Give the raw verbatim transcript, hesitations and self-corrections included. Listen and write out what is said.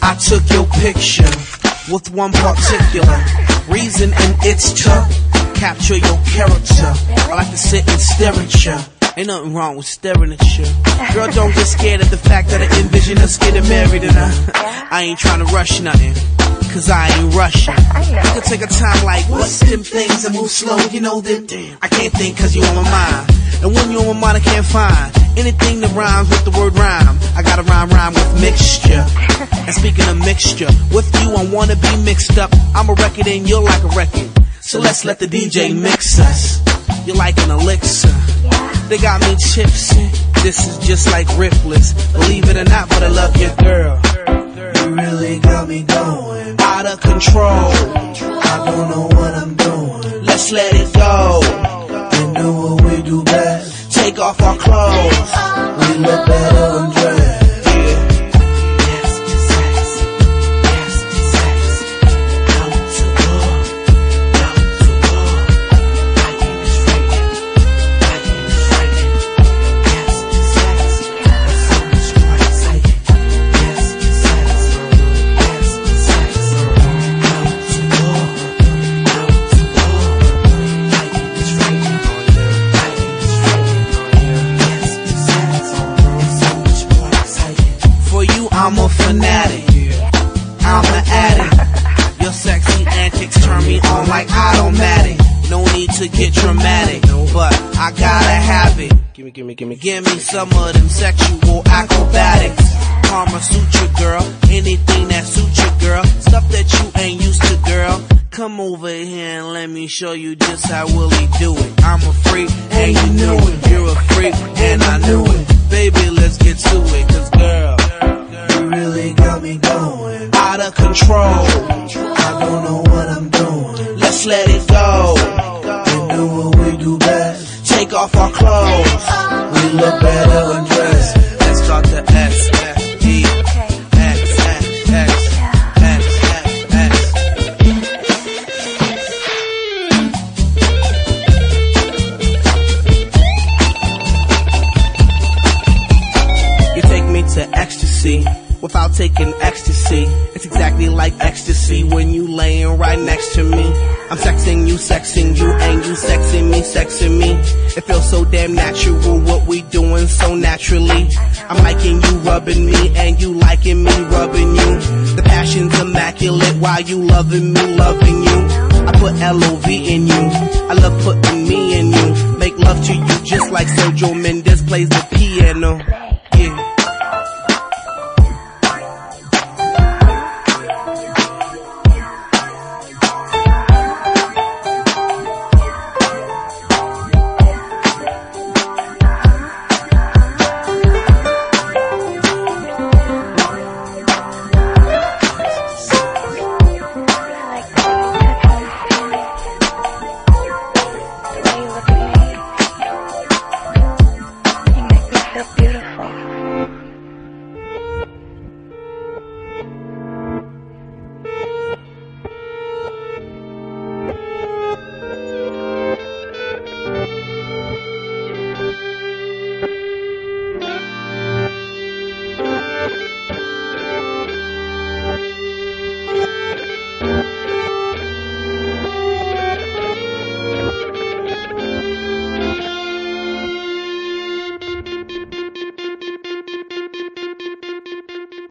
I took your picture with one particular reason, and it's to capture your character. I like to sit and stare at you. Ain't nothing wrong with staring at you. Girl, don't get scared of the fact that I envision us getting married, and I, I ain't trying to rush nothing, cause I ain't rushing. You can take a time like, what's them things and move slow, you know them. Damn, I can't think cause you on my mind. And when you on my mind, I can't find anything that rhymes with the word rhyme. I gotta rhyme, rhyme with mixture. And speaking of mixture, with you I wanna be mixed up. I'm a record and you're like a record. So let's let the D J mix us. You're like an elixir. They got me tipsy. This is just like Ripley's. Believe it or not, but I love your girl. You really got me going out of control. I don't know what I'm doing. Let's let it go and do what we do best. Take off our clothes. We look better undressed. I'm a fanatic, I'm an addict. Your sexy antics turn me on like automatic. No need to get dramatic, but I gotta have it. Gimme, gimme, gimme, give me some of them sexual acrobatics. Karma suit you, girl, anything that suits you, girl. Stuff that you ain't used to, girl. Come over here and let me show you just how Willie do it. I'm a freak and you knew it. You're a freak and I knew it. Baby, let's get to it, cause girl, really got me going out of control. I don't know what I'm doing. Let's let it go and do what we do best. Take off our clothes. We look better undressed. Let's start the S F E X X X X X X. You take me to ecstasy without taking ecstasy. It's exactly like ecstasy when you laying right next to me. I'm sexing you, sexing you, and you sexing me, sexing me. It feels so damn natural, what we doing so naturally. I'm liking you rubbing me, and you liking me rubbing you. The passion's immaculate while you loving me, loving you. I put L O V in you, I love putting me in you. Make love to you just like Sergio Mendes plays the piano.